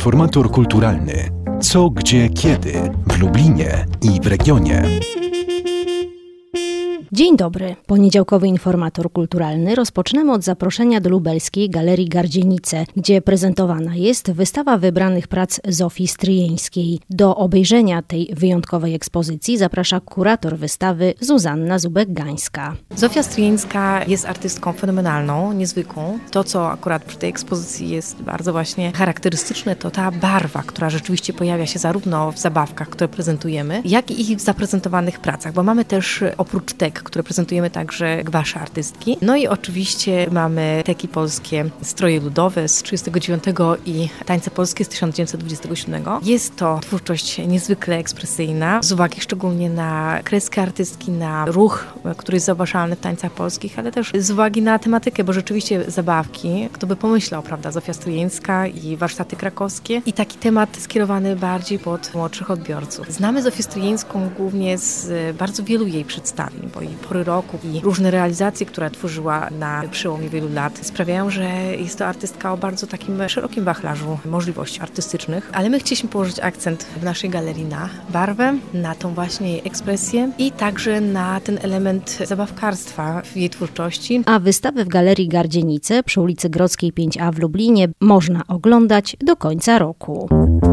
Informator kulturalny. Co, gdzie, kiedy w Lublinie i w regionie. Dzień dobry. Poniedziałkowy informator kulturalny rozpoczynamy od zaproszenia do lubelskiej Galerii Gardzienice, gdzie prezentowana jest wystawa wybranych prac Zofii Stryjeńskiej. Do obejrzenia tej wyjątkowej ekspozycji zaprasza kurator wystawy Zuzanna Zubek-Gańska. Zofia Stryjeńska jest artystką fenomenalną, niezwykłą. To, co akurat przy tej ekspozycji jest bardzo właśnie charakterystyczne, to ta barwa, która rzeczywiście pojawia się zarówno w zabawkach, które prezentujemy, jak i w zaprezentowanych pracach, bo mamy też oprócz tek, które prezentujemy także gwasze artystki. No i oczywiście mamy teki polskie, stroje ludowe z 1939 i tańce polskie z 1927. Jest to twórczość niezwykle ekspresyjna, z uwagi szczególnie na kreskę artystki, na ruch, który jest zauważalny w tańcach polskich, ale też z uwagi na tematykę, bo rzeczywiście zabawki, kto by pomyślał, prawda, Zofia Stryjeńska i warsztaty krakowskie i taki temat skierowany bardziej pod młodszych odbiorców. Znamy Zofię Stryjeńską głównie z bardzo wielu jej przedstawień, bo jej pory roku i różne realizacje, które tworzyła na przełomie wielu lat, sprawiają, że jest to artystka o bardzo takim szerokim wachlarzu możliwości artystycznych, ale my chcieliśmy położyć akcent w naszej galerii na barwę, na tą właśnie jej ekspresję i także na ten element zabawkarstwa w jej twórczości. A wystawę w Galerii Gardzienice przy ulicy Grodzkiej 5A w Lublinie można oglądać do końca roku.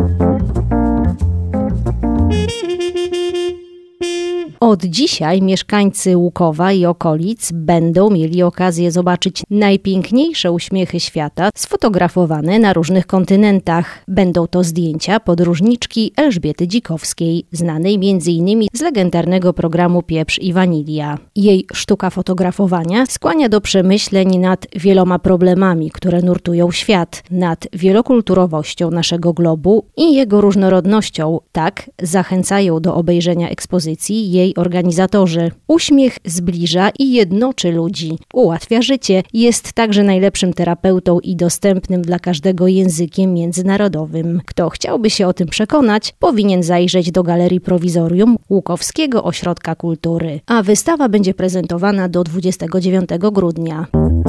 Od dzisiaj mieszkańcy Łukowa i okolic będą mieli okazję zobaczyć najpiękniejsze uśmiechy świata sfotografowane na różnych kontynentach. Będą to zdjęcia podróżniczki Elżbiety Dzikowskiej, znanej m.in. z legendarnego programu Pieprz i Wanilia. Jej sztuka fotografowania skłania do przemyśleń nad wieloma problemami, które nurtują świat, nad wielokulturowością naszego globu i jego różnorodnością. Tak zachęcają do obejrzenia ekspozycji jej organizatorzy. Uśmiech zbliża i jednoczy ludzi, ułatwia życie, jest także najlepszym terapeutą i dostępnym dla każdego językiem międzynarodowym. Kto chciałby się o tym przekonać, powinien zajrzeć do Galerii Prowizorium Łukowskiego Ośrodka Kultury, a wystawa będzie prezentowana do 29 grudnia.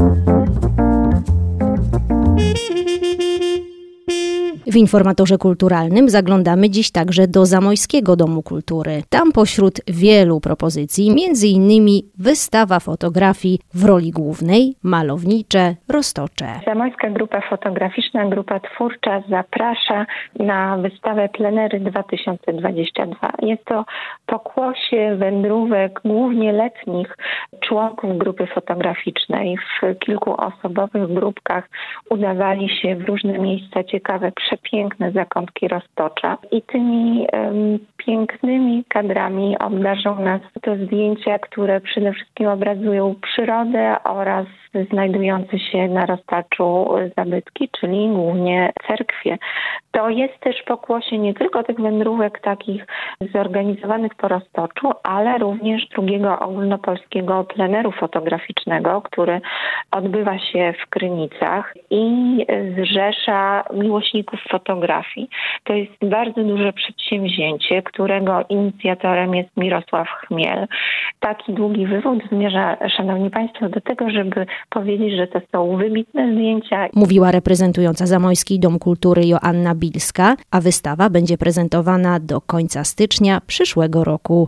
W informatorze kulturalnym zaglądamy dziś także do Zamojskiego Domu Kultury. Tam pośród wielu propozycji, m.in. wystawa fotografii w roli głównej, malownicze, roztocze. Zamojska Grupa Fotograficzna, Grupa Twórcza zaprasza na wystawę Plenery 2022. Jest to pokłosie wędrówek głównie letnich członków grupy fotograficznej. W kilkuosobowych grupkach udawali się w różne miejsca ciekawe, przepiękne zakątki roztocza i tymi pięknymi kadrami obdarzą nas to zdjęcia, które przede wszystkim obrazują przyrodę oraz znajdujące się na roztoczu zabytki, czyli głównie cerkwie. To jest też pokłosie nie tylko tych wędrówek takich zorganizowanych po roztoczu, ale również drugiego ogólnopolskiego pleneru fotograficznego, który odbywa się w Krynicach i zrzesza miłośników fotografii. To jest bardzo duże przedsięwzięcie, którego inicjatorem jest Mirosław Chmiel. Taki długi wywód zmierza, szanowni państwo, do tego, żeby powiedzieć, że to są wybitne zdjęcia. Mówiła reprezentująca Zamojski Dom Kultury Joanna Bilska, a wystawa będzie prezentowana do końca stycznia przyszłego roku.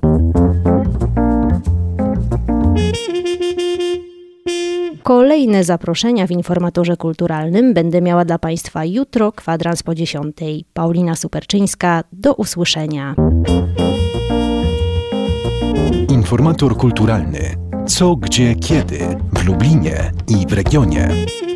Kolejne zaproszenia w informatorze kulturalnym będę miała dla Państwa jutro, kwadrans po 10. Paulina Superczyńska, do usłyszenia. Informator kulturalny. Co, gdzie, kiedy w Lublinie i w regionie.